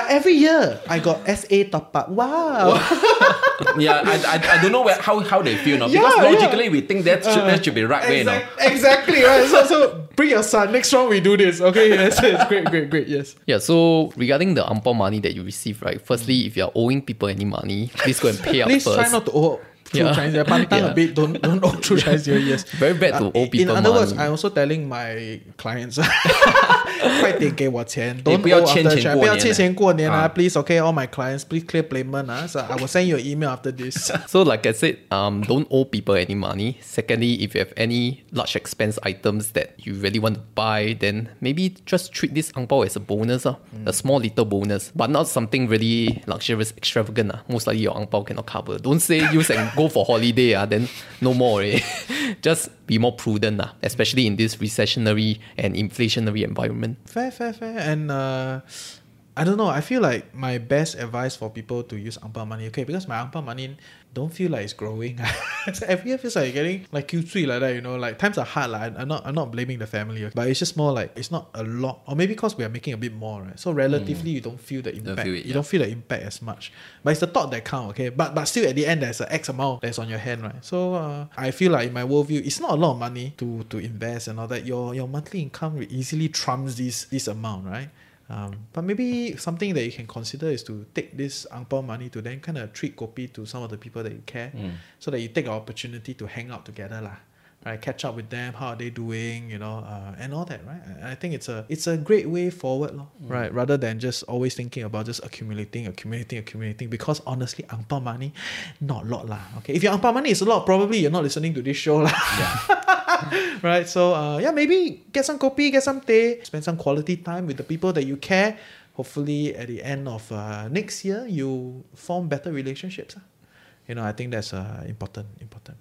But every year, I got S A top up. Wow. Yeah, I, I, I don't know where, how, how they feel now. Yeah, Because yeah. logically, we think that should, that should be right way now. Exact- exactly, right? So, so bring your son. Next round, we do this. Okay, yes, yes. Great, great, great. Yes. Yeah, so regarding the angpao money that you receive, right? Firstly, if you're owing people any money, please go and pay up Please first. try not to owe through Yeah. Chinese. Yeah, pantang Yeah. a bit. Don't don't owe through Chinese New Year. Yes. Very bad to Uh, owe in- people In other words, money. I'm also telling my clients, 快点给我钱 Don't 不要 owe 欠 after 钱 Chinese. 过年不要欠钱过年啊啊 Please, okay, all my clients, please clear payment ah. So I will send you an email after this. So like I said, um, don't owe people any money. Secondly, if you have any large expense items that you really want to buy, then maybe just treat this angpao as a bonus, uh, a small little bonus, but not something really luxurious, extravagant. Uh. Most likely your angpao cannot cover. Don't say use and go for holiday, uh, then no more. Eh? Just be more prudent, uh, especially in this recessionary and inflationary environment. Fair, fair, fair. And uh, I don't know. I feel like my best advice for people to use ang pao money, okay, because my ang pao money don't feel like it's growing. So every year feels like getting like Q three like that, you know. Like times are hard, like I'm not, I'm not blaming the family, but it's just more like it's not a lot, or maybe because we are making a bit more, right? So relatively, you don't feel the impact. feel it, you yeah. don't feel the impact as much. But it's the thought that count, okay. But but still, at the end, there's an X amount that's on your hand, right? So uh, I feel like in my worldview, it's not a lot of money to to invest and all that. Your your monthly income easily trumps this this amount, right? Um, but maybe something that you can consider is to take this ang pao money to then kind of treat kopi to some of the people that you care, so that you take an opportunity to hang out together lah, right? Catch up with them, how are they doing, you know, uh, and all that, right? I, I think it's a it's a great way forward, lor, right? Rather than just always thinking about just accumulating, accumulating, accumulating. Because honestly, ang pao money, not a lot lah. Okay, if your ang pao money is a lot, probably you're not listening to this show lah. Right, so uh, yeah, maybe get some kopi, get some teh, spend some quality time with the people that you care. Hopefully, at the end of uh, next year, you form better relationships. ah. You know, I think that's uh, important. Important.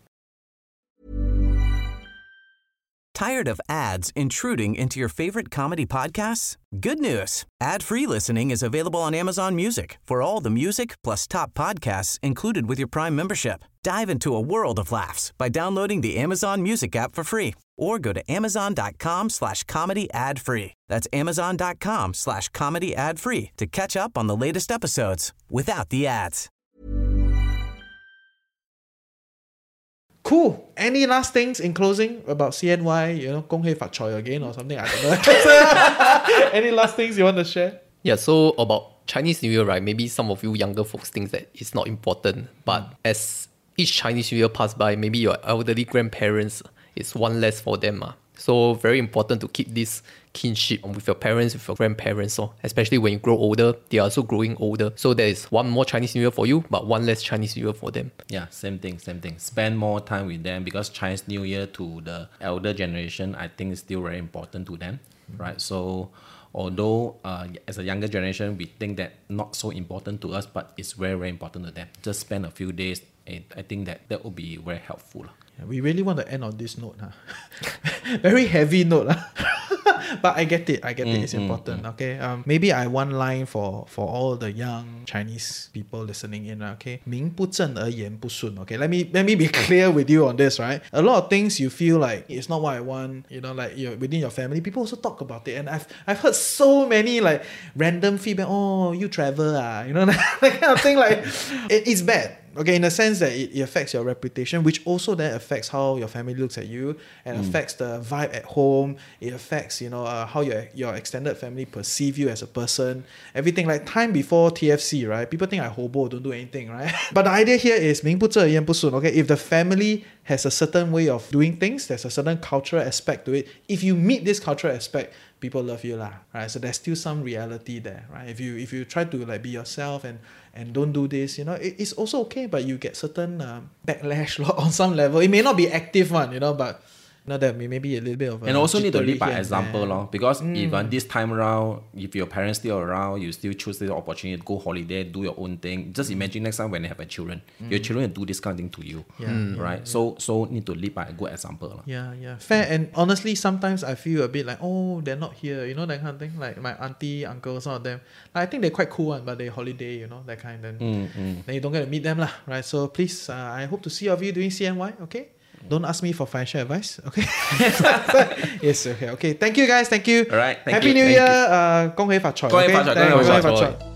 Tired of ads intruding into your favorite comedy podcasts? Good news. Ad-free listening is available on Amazon Music for all the music plus top podcasts included with your Prime membership. Dive into a world of laughs by downloading the Amazon Music app for free or go to amazon.com slash comedy ad free. That's amazon.com slash comedy ad free to catch up on the latest episodes without the ads. Cool. Any last things in closing about C N Y? You know, Kong Hei Fat Choi again or something? I don't know. Any last things you want to share? Yeah, so about Chinese New Year, right? Maybe some of you younger folks think that it's not important, but as each Chinese New Year pass by, maybe your elderly grandparents, it's one less for them. Uh. So very important to keep this kinship with your parents, with your grandparents. So especially when you grow older, they are also growing older. So there is one more Chinese New Year for you, but one less Chinese New Year for them. Yeah, same thing, same thing. Spend more time with them because Chinese New Year to the elder generation, I think is still very important to them, right? So although uh, as a younger generation, we think that not so important to us, but it's very, very important to them. Just spend a few days. And I think that that will be very helpful. Yeah, we really want to end on this note, huh? Very heavy note, huh? But I get it. I get it. It's important. Okay. Um. Maybe I one line for for all the young Chinese people listening in. Okay. 名不正而言不顺. Okay. Let me let me be clear with you on this. Right. A lot of things you feel like it's not what I want. You know, like you're within your family, people also talk about it, and I've I've heard so many like random feedback. Oh, you travel ah. You know that kind of thing. Like it, it's bad. Okay, in the sense that it, it affects your reputation, which also then affects how your family looks at you, and mm. affects the vibe at home. It affects, you know, uh, how your your extended family perceive you as a person. Everything like time before T F C, right? People think I hobo, don't do anything, right? But the idea here is 名不正而言不顺. Okay, if the family has a certain way of doing things, there's a certain cultural aspect to it. If you meet this cultural aspect, people love you lah, right? So there's still some reality there, right? If you if you try to like be yourself and and don't do this, you know, it, it's also okay, but you get certain um, backlash on some level. It may not be active one, you know, but you know, that may maybe a little bit of a and also need to jittery lead by here and example, there. lor. Because Mm. if uh, this time around, if your parents still around, you still choose this opportunity to go holiday, do your own thing. Just imagine next time when you have a children, your children will do this kind of thing to you, Yeah, Mm. right? yeah, So so need to lead by a good example, lor. Yeah, yeah. Fair. And honestly, sometimes I feel a bit like, oh, they're not here, you know, that kind of thing. Like my auntie, uncle, some of them. I think they're quite cool one, but they holiday, you know, that kind. Then, Mm, mm. then you don't get to meet them lah, right? So please, uh, I hope to see all of you doing C N Y, okay? Don't ask me for financial advice, okay? Yes, okay, okay. Thank you guys, thank you. Alright, thank Happy you, New thank Year. you. Uh, 恭喜發財, 恭喜 okay? 發財， Thank you, 恭喜發財。 恭喜發財。